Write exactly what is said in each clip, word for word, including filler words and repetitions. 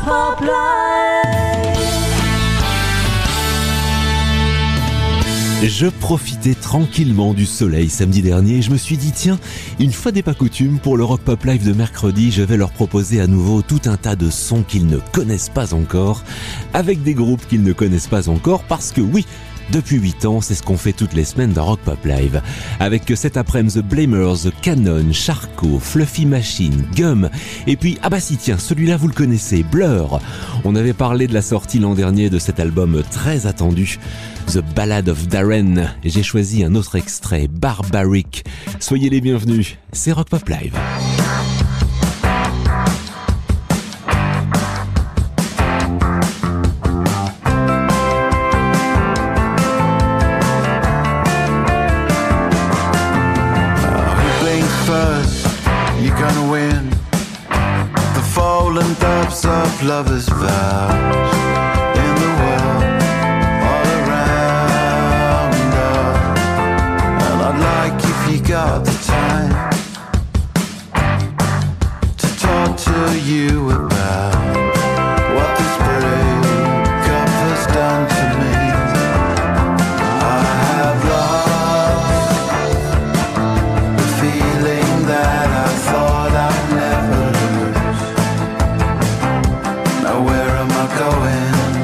Pop Live. Je profitais tranquillement du soleil samedi dernier et je me suis dit tiens, une fois n'est pas coutume, pour le Rock Pop Live de mercredi, je vais leur proposer à nouveau tout un tas de sons qu'ils ne connaissent pas encore, avec des groupes qu'ils ne connaissent pas encore, parce que oui, depuis huit ans, c'est ce qu'on fait toutes les semaines dans Rock Pop Live. Avec cet après-midi The Blamers, Canon, Charcot, Fluffy Machine, Gum, et puis, ah bah si tiens, celui-là vous le connaissez, Blur. On avait parlé de la sortie l'an dernier de cet album très attendu, The Ballad of Darren, et j'ai choisi un autre extrait, Barbaric. Soyez les bienvenus, c'est Rock Pop Live. Of lovers' vows in the world all around us, and I'd like if you got the time to talk to you about what this breakup has done to me. I have lost the feeling that I thought I'd never lose. Where am I going?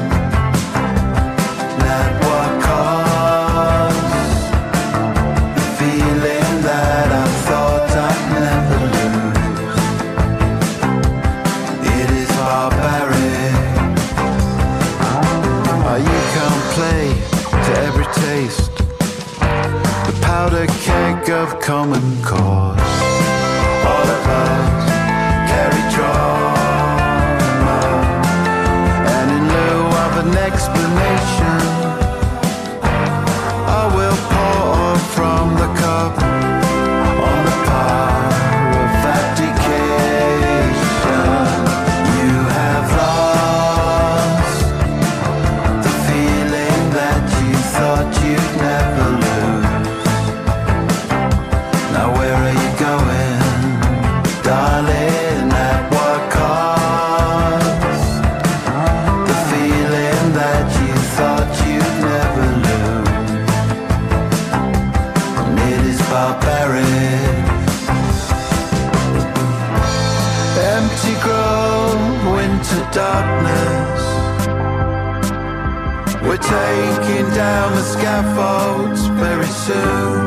Not what caused the feeling that I thought I'd never lose. It is barbaric. Oh, you can't play to every taste the powder keg of common cause. All of us carry draws. An explanation I will pour from the cup on the power of abdication. You have lost the feeling that you thought you'd never lose. Now where are you going, darling? At what cost? That you thought you'd never lose, and it is barbaric. Empty grove, winter darkness. We're taking down the scaffolds very soon.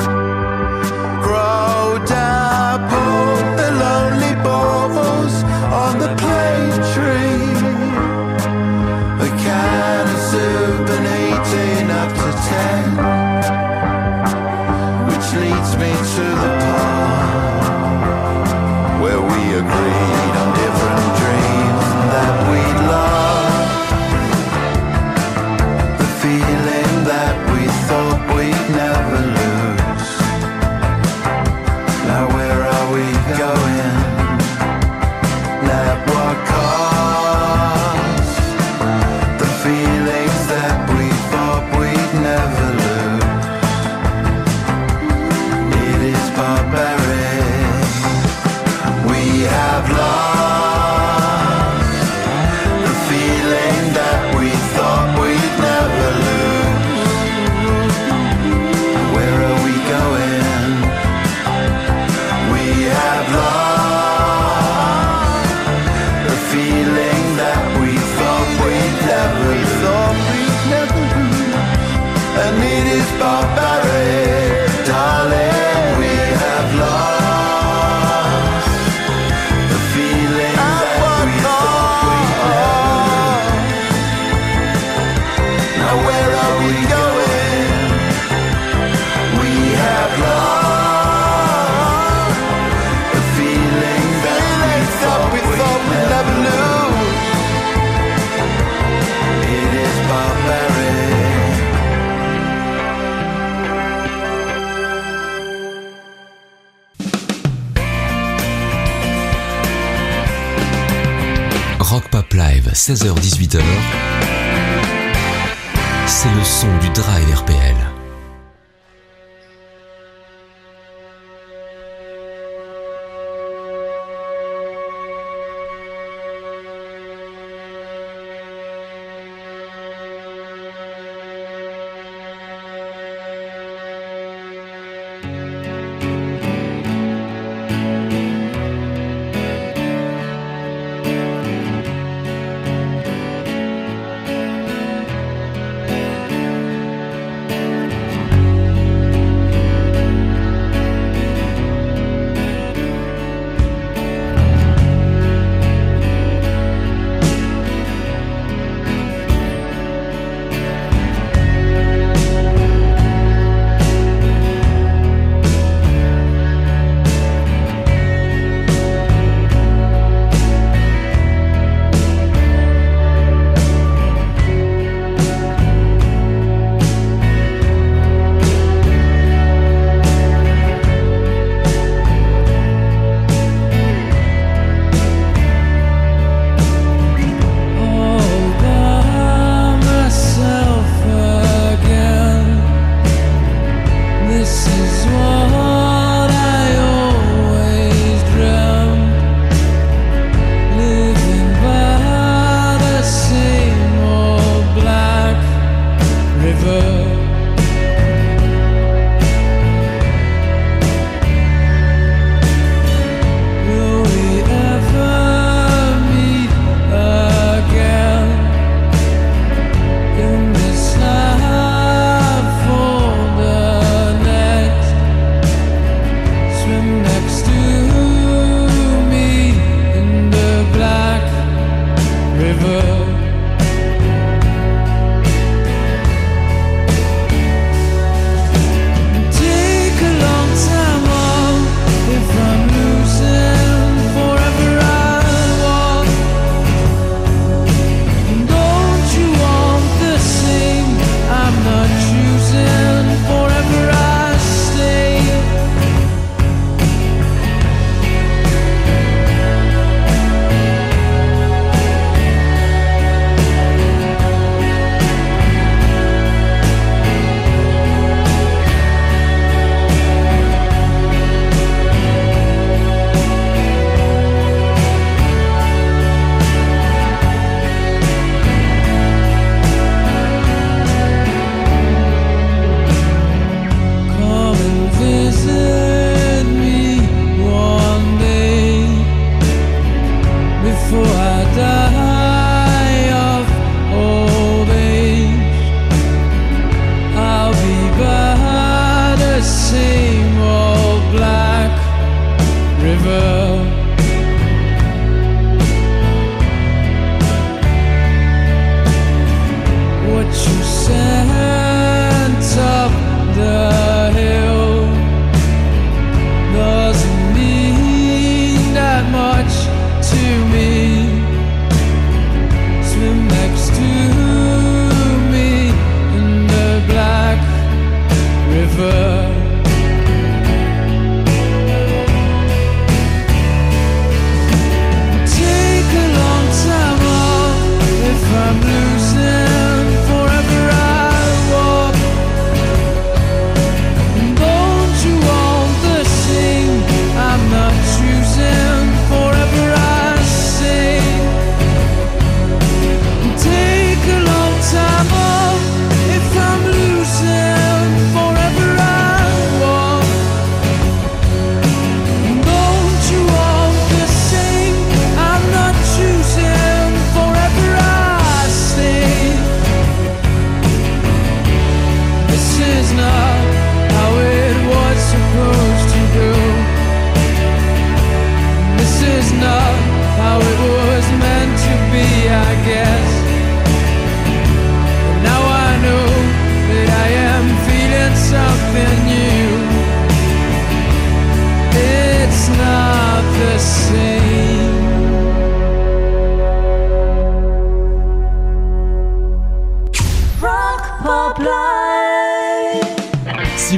Grow down, put the lonely balls on the plane tree. A can of soup and eighteen up to ten, which leads me to the part where we agreed on different dreams that we'd lost. The feeling that we thought we'd never lose. Now where are we going? At what cost? The feelings that we thought we'd never lose. It is barbaric. We have lost the feeling that we thought we'd never lose. Where are we going? We have lost the feeling that we thought we'd never lose. Thought we'd never lose. And it is barbaric, darling. We have lost the feeling that we thought we'd never lose. Now where are we going? We have lost the feeling that we thought we'd never lose. It is barbaric. Rock Pop Live, seize heures dix-huit heures. C'est le son du Drive R P L.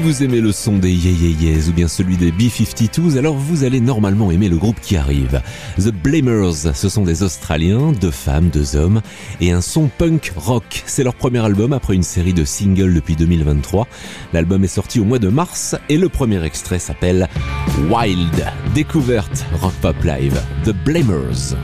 vous aimez le son des Yeah Yeah Yeahs ou bien celui des B cinquante-deux, alors vous allez normalement aimer le groupe qui arrive. The Blamers, ce sont des Australiens, deux femmes, deux hommes, et un son punk rock. C'est leur premier album après une série de singles depuis deux mille vingt-trois. L'album est sorti au mois de mars et le premier extrait s'appelle Wild. Découverte Rock Pop Live, The Blamers.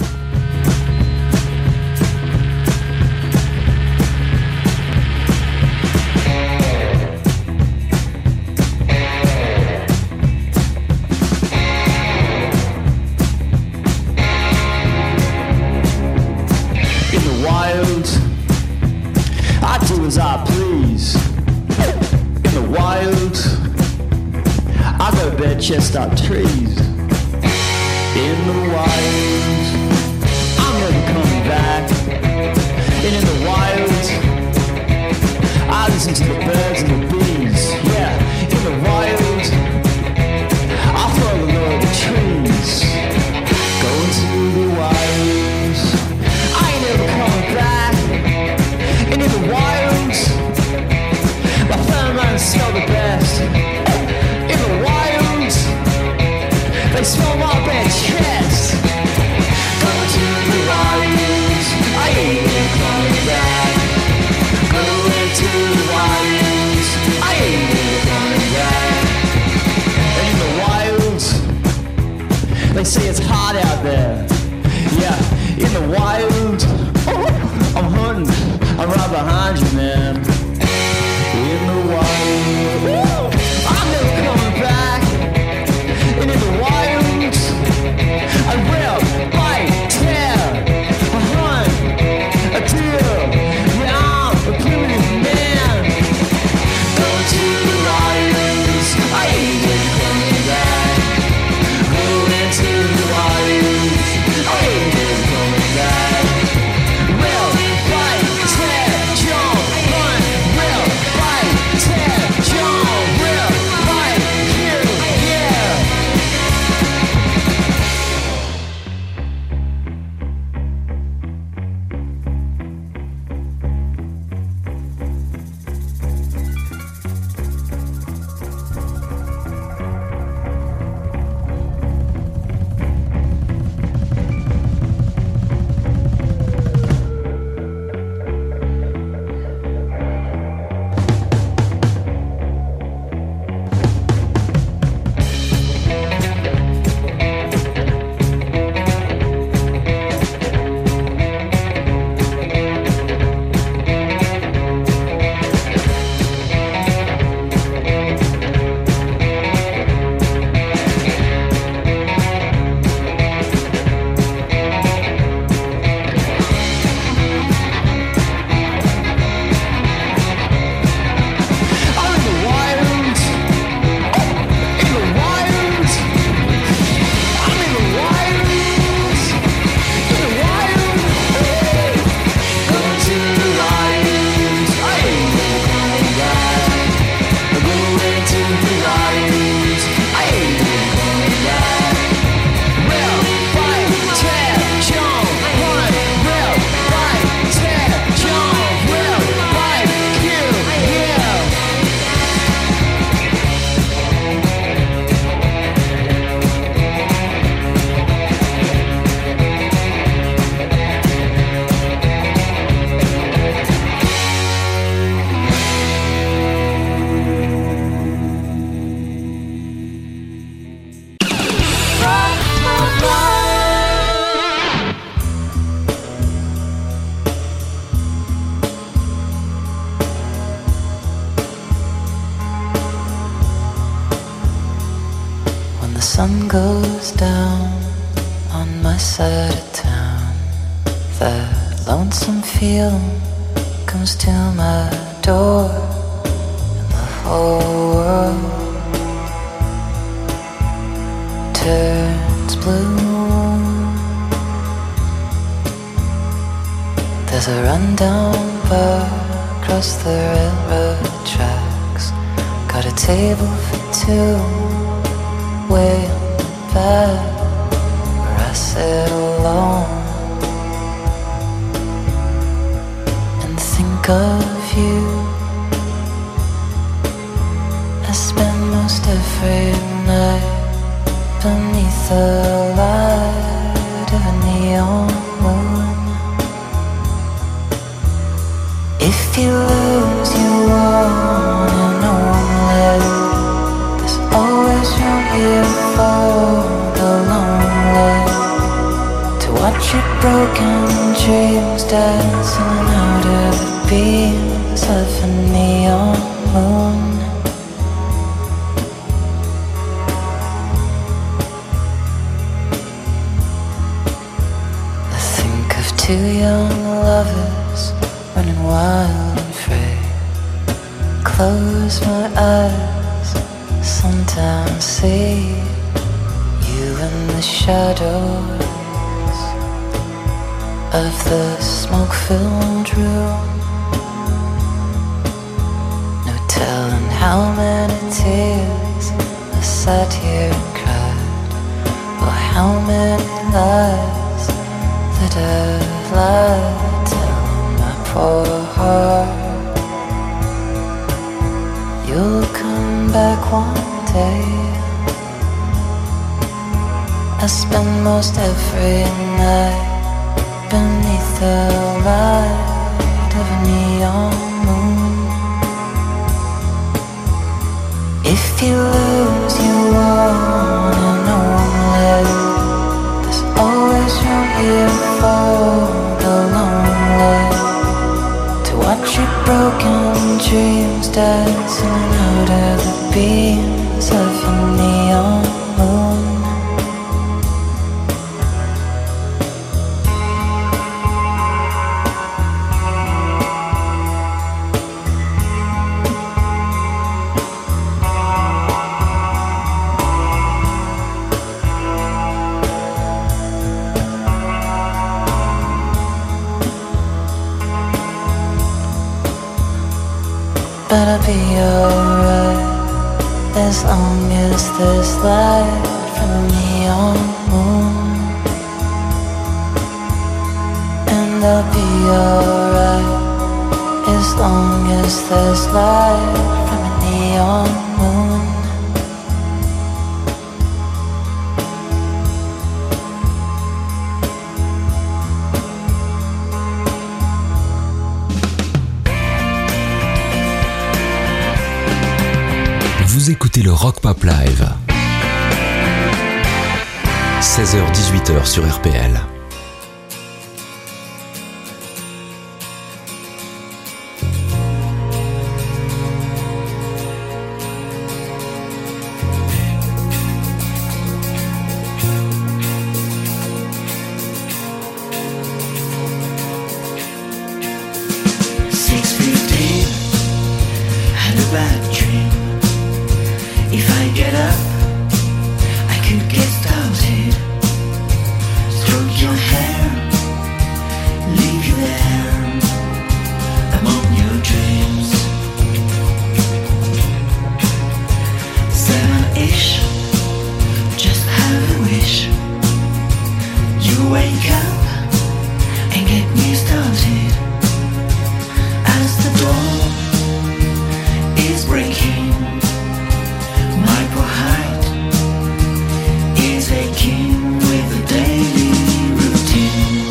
As I please. In the wild, I go to bed chest up trees. In the wild, I'm never coming back. And in the wild, I listen to the birds and the bees. Yeah, in the wild, I follow the Lord of the trees. Going to the wild, I ain't never coming back. And in the wild, my pheromones smell the best. In the wild, they smell my bare chest. Going to the wild, I ain't never coming back. Going to the wild, I ain't never coming back. And in the wild, they say it's hot out there. Yeah, in the wild, oh, I'm hunting. I'm right behind you, man. In the wild, I'm never coming back. And in the wild, I rip, bite, tear, I hunt, I kill. Yeah, I'm a primitive man. Going to the wilds, I ain't never coming back. Going to the wilds, I ain't never coming back. Well, bite, tear, jump, run, rip, bite, tear, jump, rip, bite, kill, yeah. The sun goes down on my side of town. That lonesome feeling comes to my door, and the whole world turns blue. There's a rundown bar across the railroad tracks. Got a table for two way in the back, where I sit alone and think of you. I every night beneath the light of a neon moon. If you lose, you won and no one left. There's always room here for the lonely to watch your broken dreams dancing out of the beams of a neon moon. I think of two young lovers running wild and free. Close my eyes, sometimes see you in the shadows of the smoke-filled room. No telling how many tears I sat here and cried, or how many lies that I've lied, telling my poor heart you'll come back one day. I spend most every night beneath the light of a neon moon. If you lose, you won and no one left. There's always room here for the lonely to watch your broken dreams dancing out of the beams of a neon moon. But I'll be alright as long as there's light from a neon moon. And I'll be alright as long as there's light from a neon moon. Vous écoutez le Rock Pop Live. seize heures dix-huit heures sur R P L. six fifteen, had a bad dream. If I get up, I could get started. Stroke your hair, leave you there among your dreams. Seven-ish, just have a wish. You wake up and get me started. As the dawn is breaking, my poor heart is aching with the daily routine.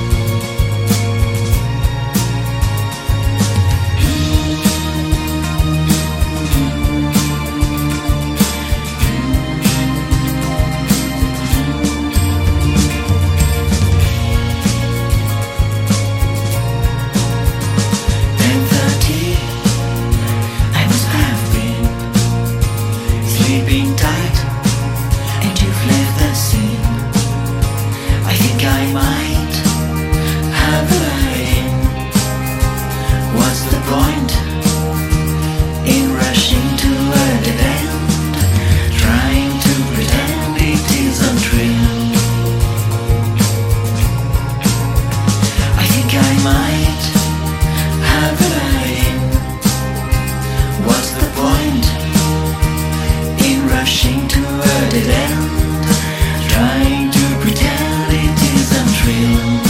ten thirty, I must have been sleeping tight, and you've left the scene. I think I might have a line. What's the point in rushing to a dead end, trying to pretend it isn't real? I think I might have a line. What's the point in rushing to a dead end, trying to pretend it isn't real?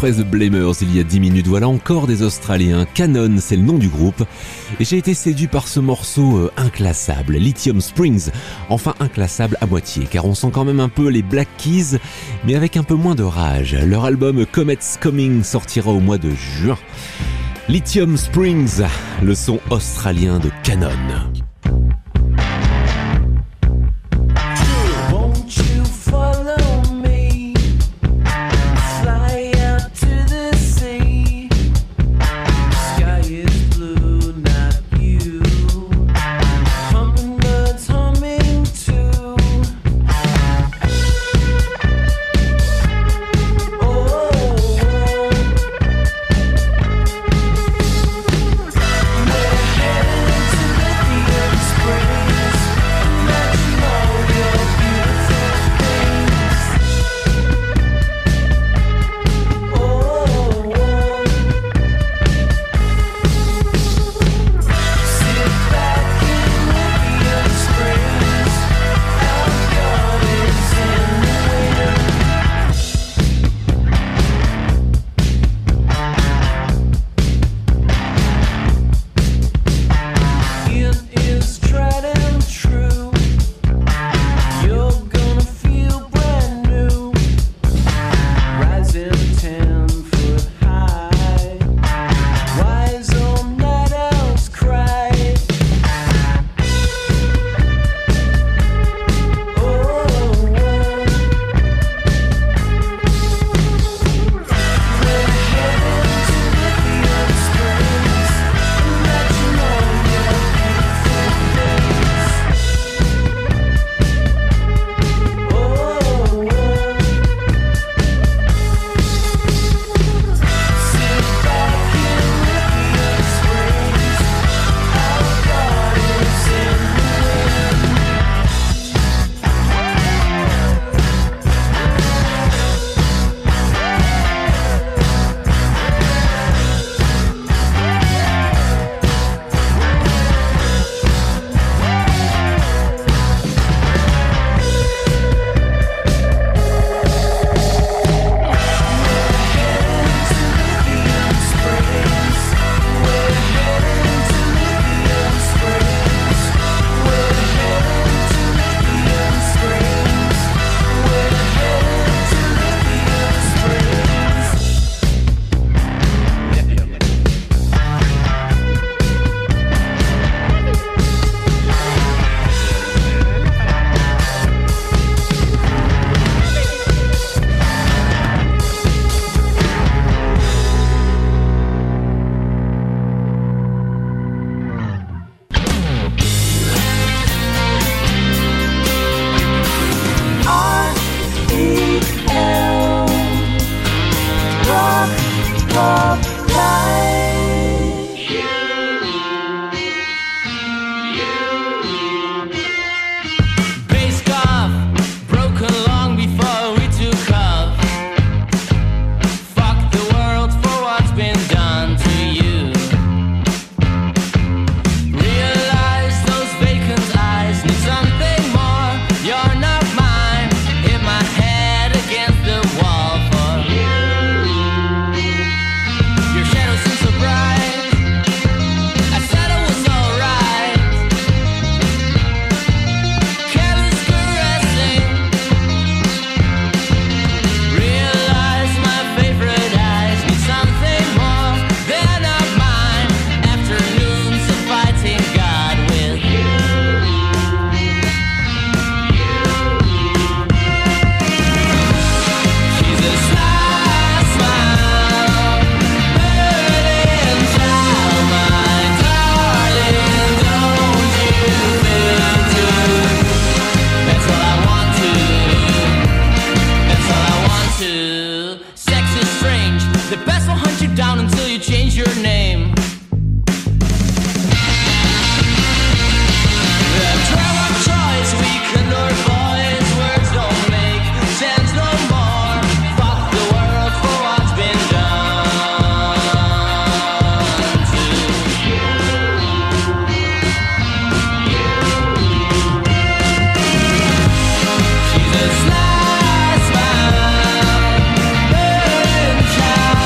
après The Blamers il y a dix minutes. Voilà encore des Australiens. Canon, c'est le nom du groupe. Et j'ai été séduit par ce morceau euh, inclassable, Lithium Springs. Enfin inclassable à moitié, car on sent quand même un peu les Black Keys, mais avec un peu moins de rage. Leur album Comets Coming sortira au mois de juin. Lithium Springs, le son australien de Canon. Smile, smile, burning child.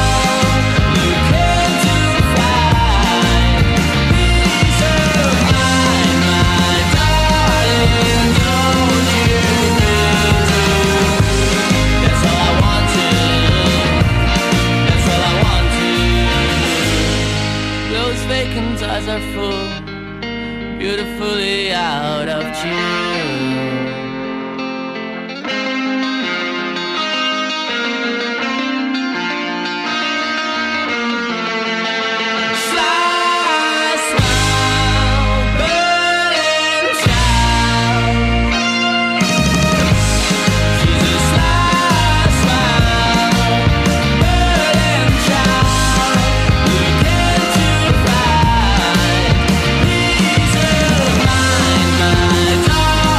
beautifully out of tune. My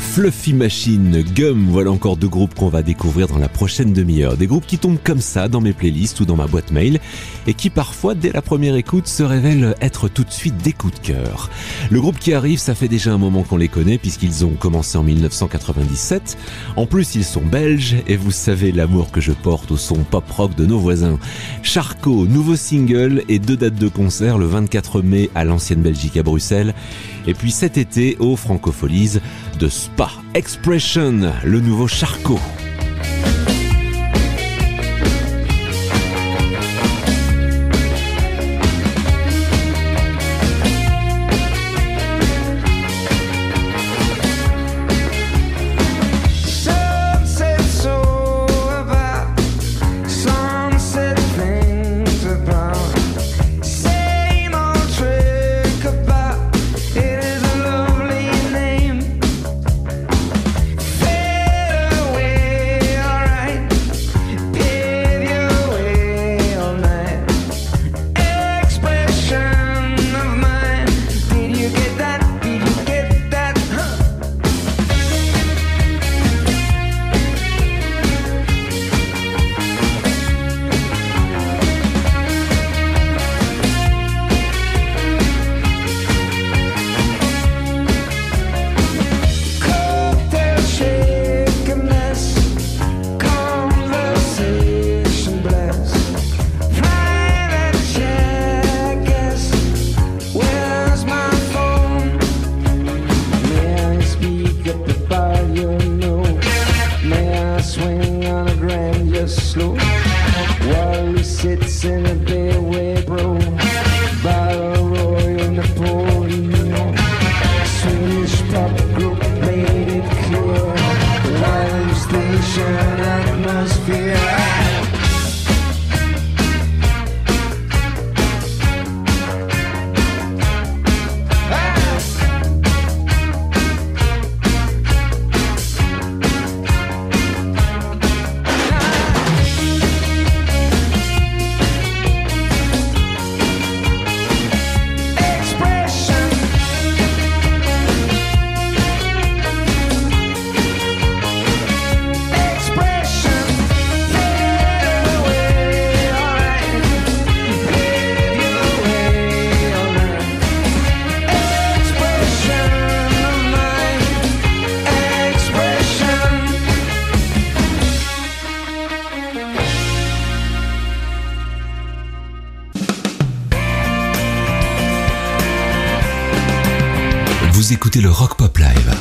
Fluffy Machine, Gum, voilà encore deux groupes qu'on va découvrir dans la prochaine demi-heure. Des groupes qui tombent comme ça dans mes playlists ou dans ma boîte mail et qui parfois, dès la première écoute, se révèlent être tout de suite des coups de cœur. Le groupe qui arrive, ça fait déjà un moment qu'on les connaît puisqu'ils ont commencé en dix-neuf cent quatre-vingt-dix-sept. En plus, ils sont belges et vous savez l'amour que je porte au son pop-rock de nos voisins. Charcot, nouveau single et deux dates de concert le vingt-quatre mai à l'Ancienne Belgique à Bruxelles. Et puis cet été au Francopholies de Spa. Expression, le nouveau Charcot. Vous écoutez le Rock Pop Live.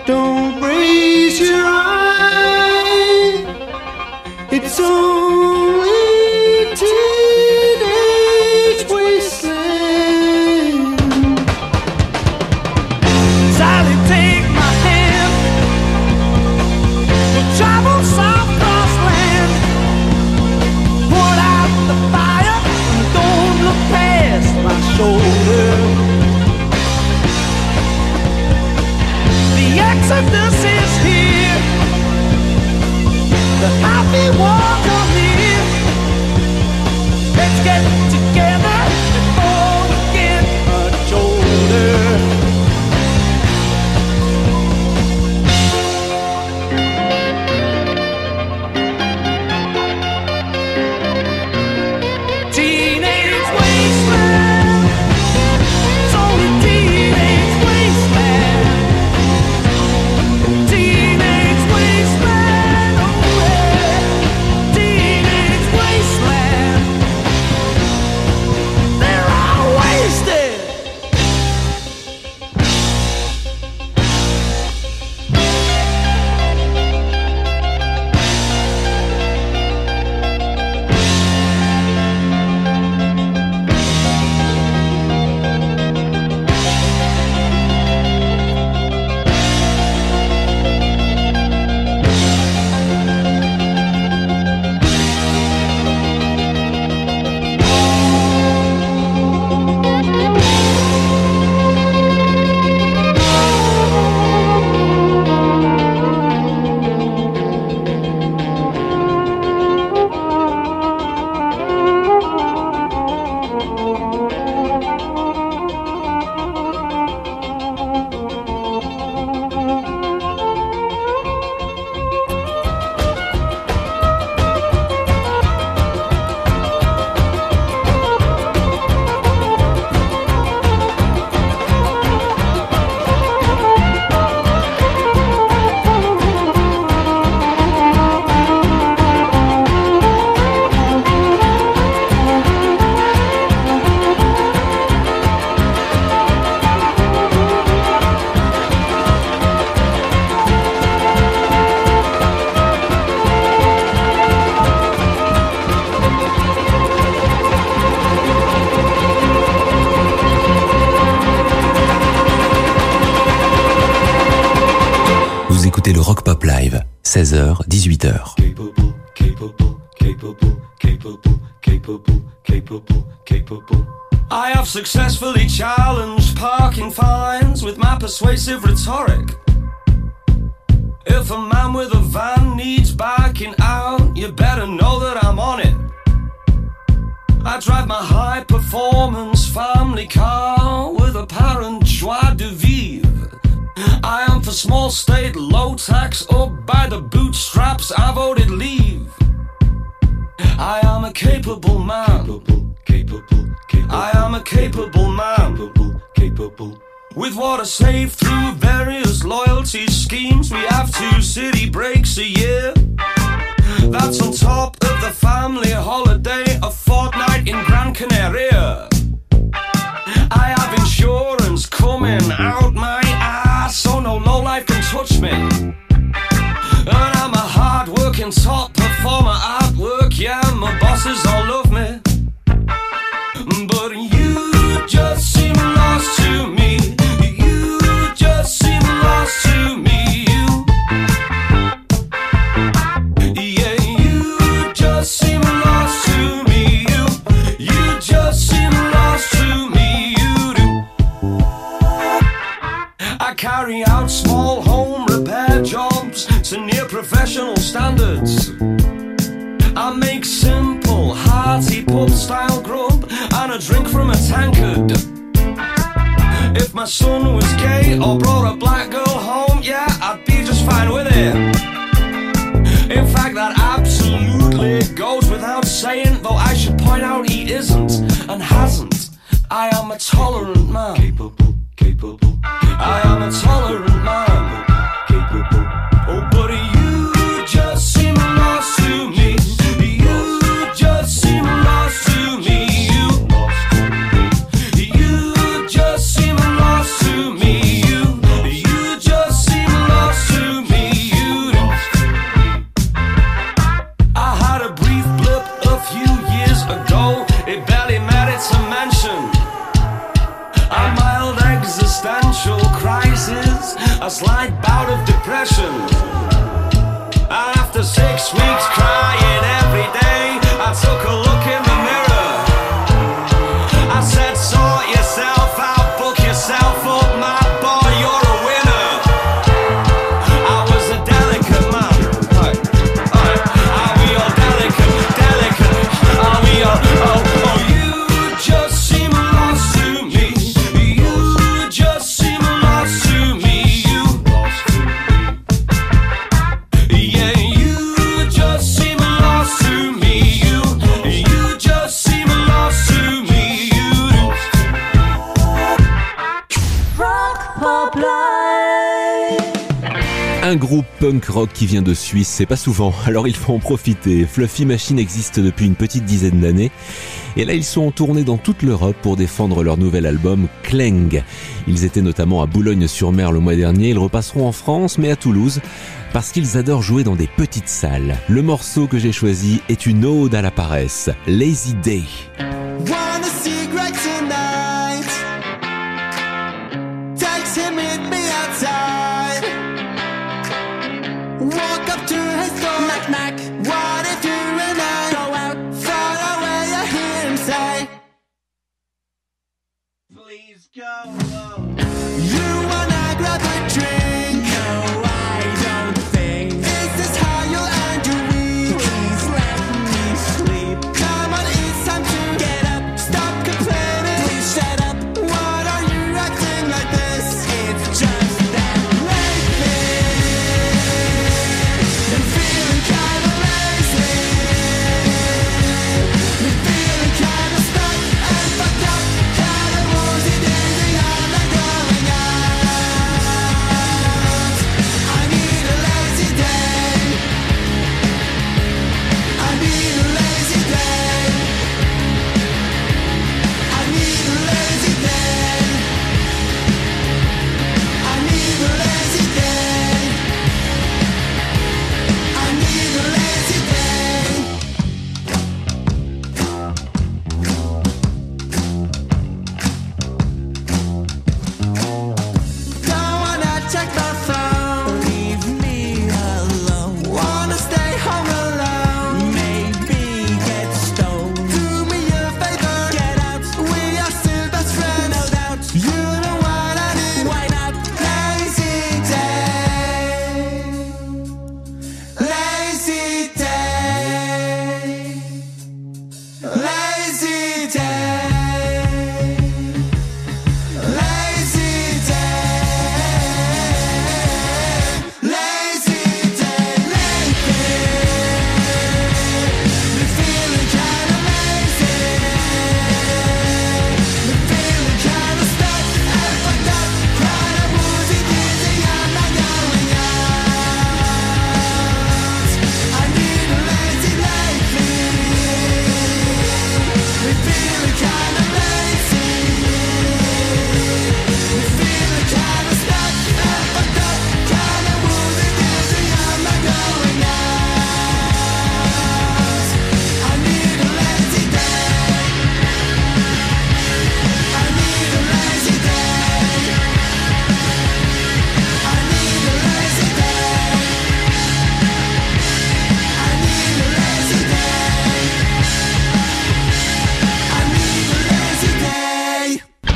Don't raise your eye. It's only teenage wasteland. Sally, take my hand. We'll travel south cross land. Put out the fire. Don't look past my shoulder. The exodus is here. The happy ones are here. Let's get together before we get much older. Teenage wasteland. It's only teenage wasteland. Teenage wasteland, oh yeah. Teenage wasteland. They're all wasted. Vous écoutez le Rock Pop Live, seize heures, dix-huit heures. Capable, capable, capable, capable, capable, capable, capable. I have successfully challenged parking fines with my persuasive rhetoric. If a man with a van needs backing out, you better know that I'm on it. I drive my high-performance family car with apparent joie de vivre. I am for small state, low tax, up by the bootstraps, I voted leave. I am a capable man. Capable, capable, capable. I am a capable man. Capable, capable. With water saved through various loyalty schemes, we have two city breaks a year. That's on top of the family holiday, a fortnight in Gran Canaria. I have insurance coming out my ass, so no lowlife can touch me. And I'm a hard-working top performer at work, yeah, my bosses all love me. But you just seem lost to me. You just seem lost to me. You, yeah, you just seem lost to me. You, you just seem lost to me. You do. I carry out small home repair jobs to near professional standards. I make simple, hearty pub-style grub and a drink from a tankard. If my son was gay or brought a black girl home, yeah, I'd be just fine with it. In fact, that absolutely goes without saying, though I should point out he isn't and hasn't. I am a tolerant man. Capable, capable. I am a tolerant man. Capable. Oh, but you just seem lost to me. You just seem lost to me. You, you just seem lost to me. You, you just seem lost. Un groupe punk rock qui vient de Suisse, c'est pas souvent, alors il faut en profiter. Fluffy Machine existe depuis une petite dizaine d'années. Et là, ils sont en tournée dans toute l'Europe pour défendre leur nouvel album Clang. Ils étaient notamment à Boulogne-sur-Mer le mois dernier. Ils repasseront en France, mais à Toulouse, parce qu'ils adorent jouer dans des petites salles. Le morceau que j'ai choisi est une ode à la paresse, Lazy Day. Wanna see Greg tonight? Text him, meet me outside. Walk up to his door, knock knock. What if you and I go out far away? I hear him say, please go. You wanna grab a drink? No, I don't think. Is this how you'll end your week? Please let me sleep. Come on, it's time to get up. Stop complaining. Please shut up. What are you acting like this? It's just that lately been feeling kinda lazy. Been feeling kinda stuck and fucked up. Kinda woozy, dizzy, I'm not going out. I need a lazy day. I need a lazy day. I need a lazy day. I need a lazy day. I need a lazy day. Don't wanna check my phone. Leave me alone. Wanna stay home alone. Maybe get stoned. Do me a favor. Get out. We are still best friends. No doubt. You know what I need. Why not? Lazy day. Lazy day. Lazy day. Lazy day. Lazy day. Lately been feeling kinda lazy. Been feeling kinda stuck and fucked up. Kinda woozy, dizzy, I'm not going out. I need a lazy lately. Been feeling kinda lazy. Been feeling kinda stuck and fucked up. Kinda woozy, dizzy, I'm not going out. I need a lazy day. I need a lazy day. I need a lazy day. I need a lazy day. I need a lazy day.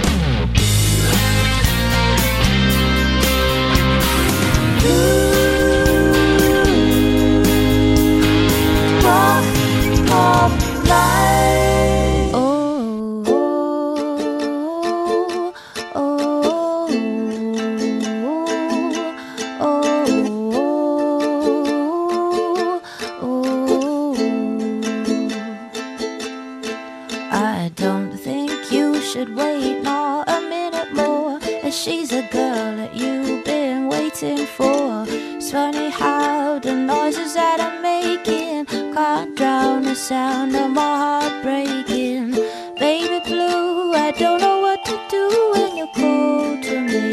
I don't think you should wait nor a minute more, as she's a girl that you've been waiting for. It's funny how the noises that I'm making can't drown the sound of my heart breaking. Baby blue, I don't know what to do when you're cold to me.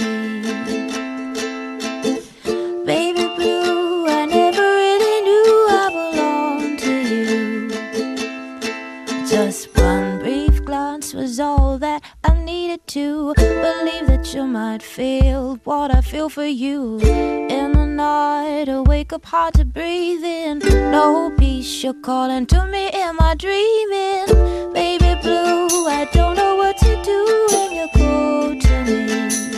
Baby blue, I never really knew I belonged to you. Just one brief glance was all that I needed to believe that you might feel what I feel for you. In the night, I wake up hard to breathe in. No peace, you're calling to me, am I dreaming? Baby blue, I don't know what to do when you're cold to me.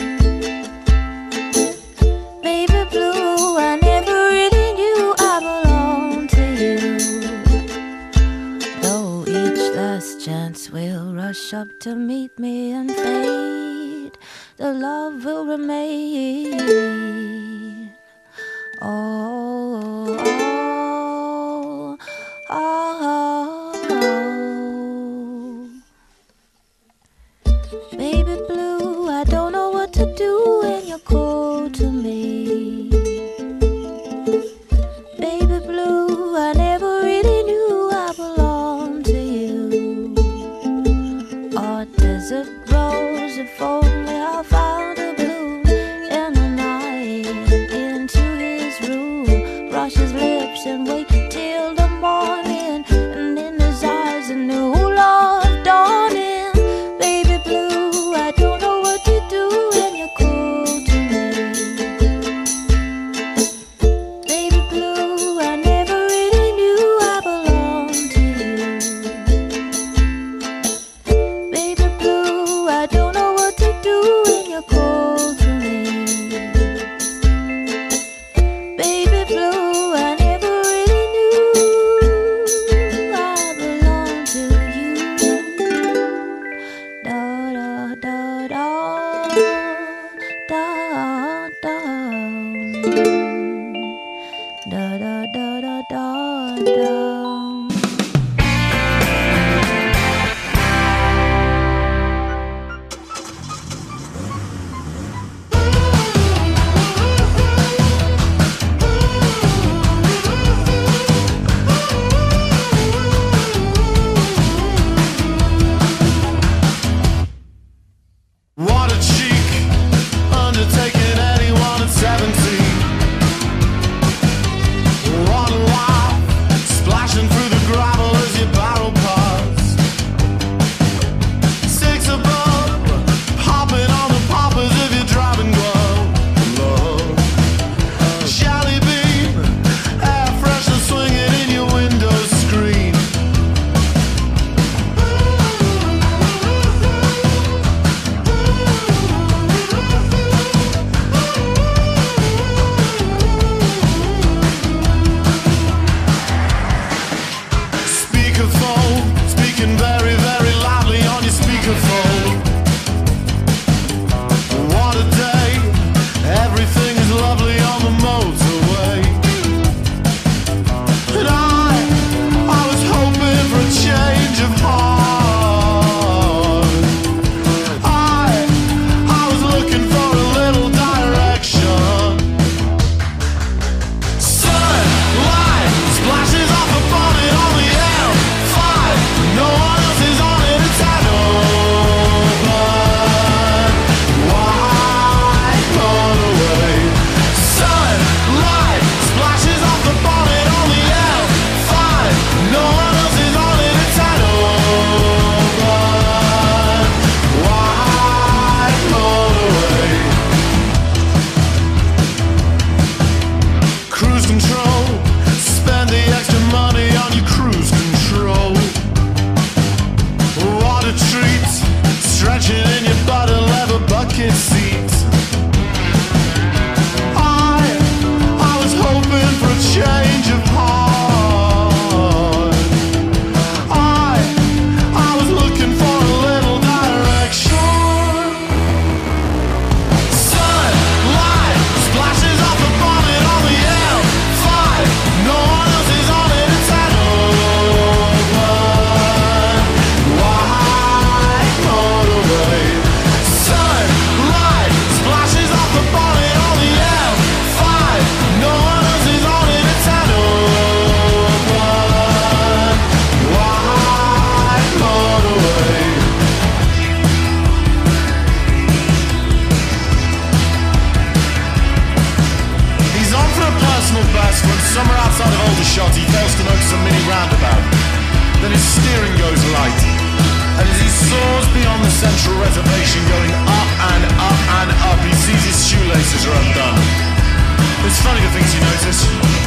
Baby blue, I never really knew I belonged to you. Though each last chance will rush up to meet me and fade, the love will remain. Oh, oh, oh, oh. Baby blue, I don't know what to do when you're cold to me. Somewhere outside of Aldershot, he fails to notice a mini roundabout. Then his steering goes light, and as he soars beyond the central reservation, going up and up and up, he sees his shoelaces are undone. It's funny the things you notice.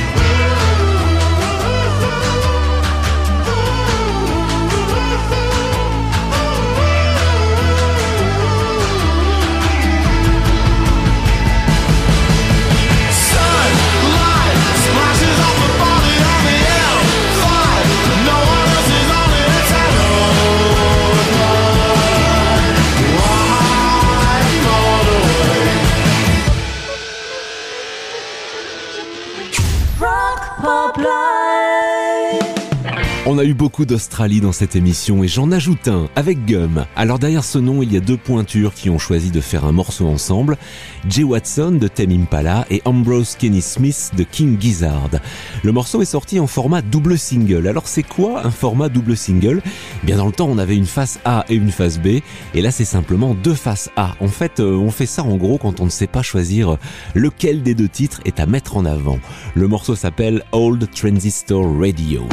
On a eu beaucoup d'Australie dans cette émission et j'en ajoute un, avec Gum. Alors derrière ce nom, il y a deux pointures qui ont choisi de faire un morceau ensemble, Jay Watson de Tame Impala et Ambrose Kenny Smith de King Gizzard. Le morceau est sorti en format double single. Alors c'est quoi un format double single ? Eh bien dans le temps, on avait une face A et une face B, et là c'est simplement deux faces A. En fait, on fait ça en gros quand on ne sait pas choisir lequel des deux titres est à mettre en avant. Le morceau s'appelle Old Transistor Radio.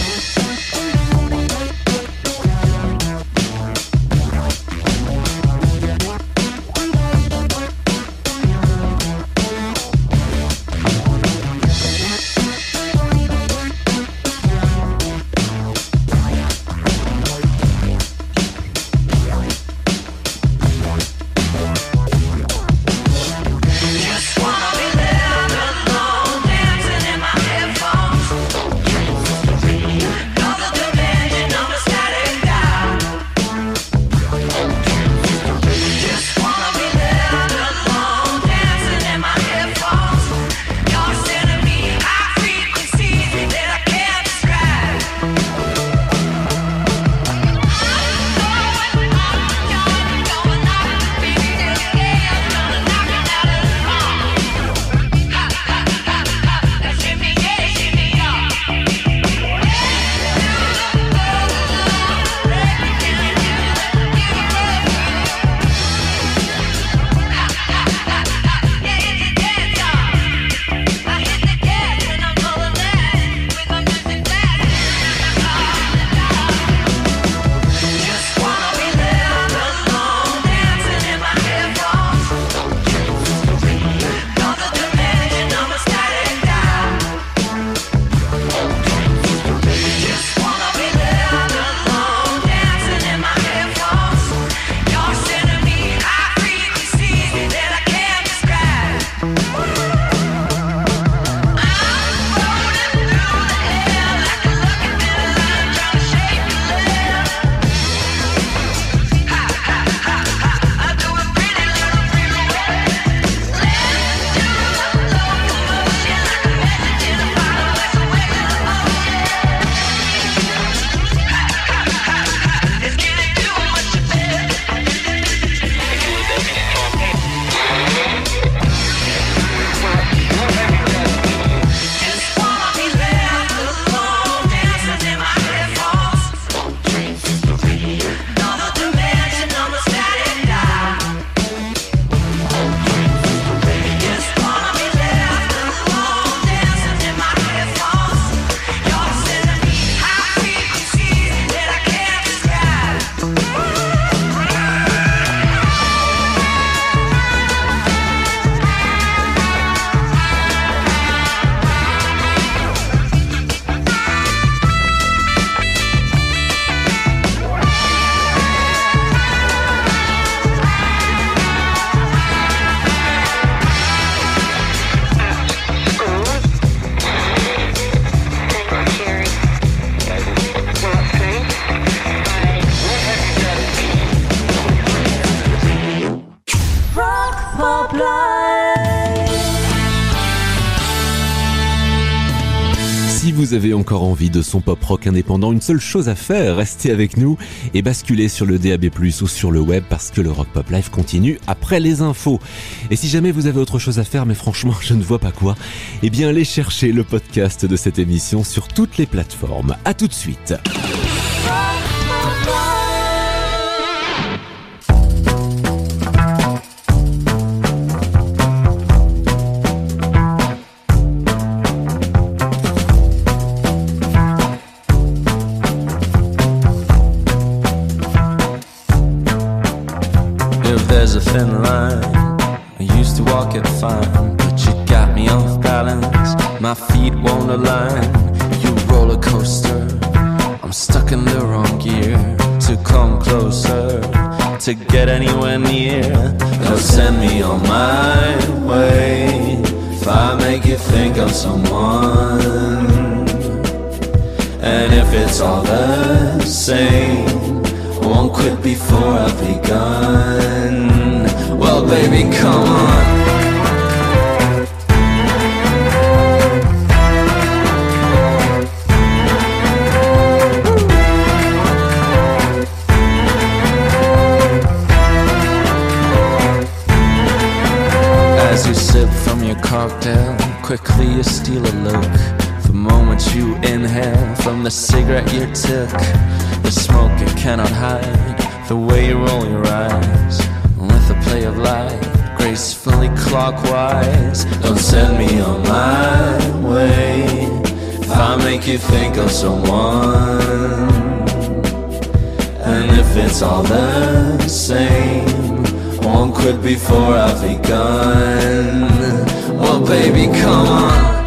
Si vous avez encore envie de son pop rock indépendant, une seule chose à faire, restez avec nous et basculez sur le D A B plus, ou sur le web, parce que le Rock Pop Live continue après les infos. Et si jamais vous avez autre chose à faire, mais franchement je ne vois pas quoi, eh bien allez chercher le podcast de cette émission sur toutes les plateformes. À tout de suite. thin line. I used to walk it fine, but you got me off balance. My feet won't align. You roller coaster, I'm stuck in the wrong gear. To come closer, to get anywhere near, don't send me on my way. If I make you think of someone, and if it's all the same, I won't quit before I've begun. Well, baby, come on. As you sip from your cocktail, quickly you steal a look. The moment you inhale from the cigarette you took, the smoke you cannot hide, the way you roll your eyes with a play of light, gracefully clockwise. Don't send me on my way. If I make you think of someone, and if it's all the same, won't quit before I've begun. Well, baby, come on.